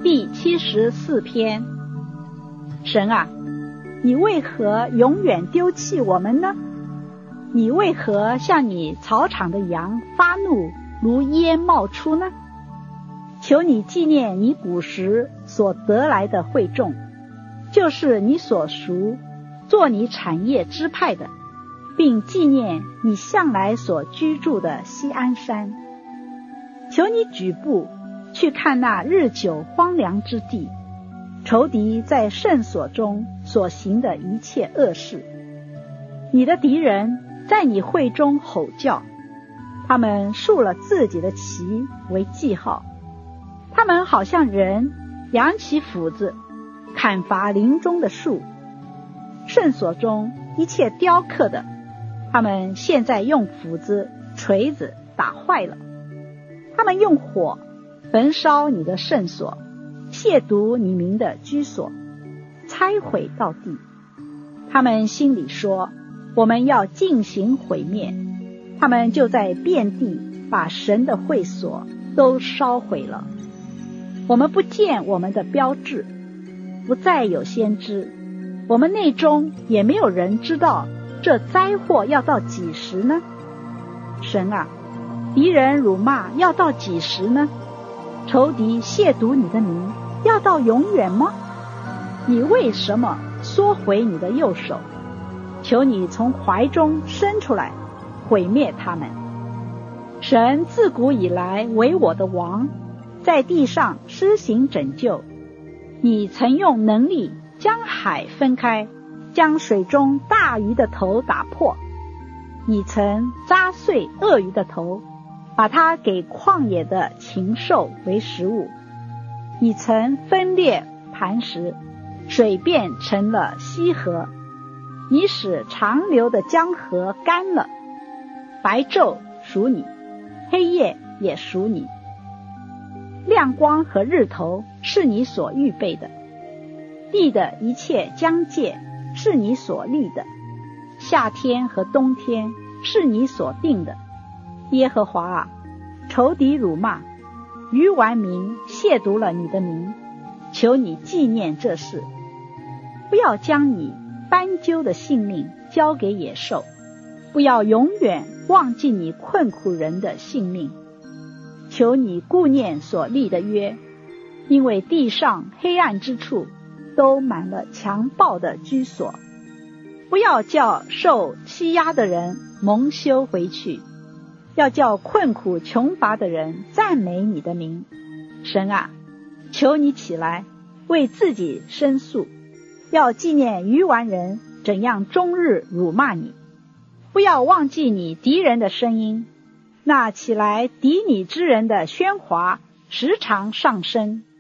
第74篇。神啊，你为何永远丢弃我们呢？你为何向你草场的羊发怒，如烟冒出呢？求你纪念你古时所得来的会众，就是你所属做你产业支派的，并纪念你向来所居住的锡安山。求你举步去看那日久荒凉之地，仇敌在圣所中所行的一切恶事。你的敌人在你会中吼叫，他们竖了自己的旗为记号，他们好像人扬起斧子砍伐林中的树。圣所中一切雕刻的，他们现在用斧子锤子打坏了。他们用火焚烧你的圣所，亵渎你名的居所，拆毁到地。他们心里说，我们要进行毁灭，他们就在遍地把神的会所都烧毁了。我们不见我们的标志，不再有先知，我们内中也没有人知道这灾祸要到几时呢？神啊，敌人辱骂要到几时呢？仇敌亵渎你的名要到永远吗？你为什么缩回你的右手？求你从怀中伸出来，毁灭他们。神自古以来为我的王，在地上施行拯救。你曾用能力将海分开，将水中大鱼的头打破。你曾扎碎鳄鱼的头，把它给旷野的禽兽为食物。你曾分裂磐石，水变成了溪河。你使长流的江河干了。白昼属你，黑夜也属你。亮光和日头是你所预备的，地的一切疆界是你所立的，夏天和冬天是你所定的。耶和华啊，仇敌辱骂，愚顽民亵渎了你的名，求你纪念这事，不要将你斑鸠的性命交给野兽，不要永远忘记你困苦人的性命。求你顾念所立的约，因为地上黑暗之处都满了强暴的居所。不要叫受欺压的人蒙羞回去，要叫困苦穷乏的人赞美你的名。神啊，求你起来为自己申诉，要纪念愚顽人怎样终日辱骂你。不要忘记你敌人的声音，那起来敌你之人的喧哗时常上升。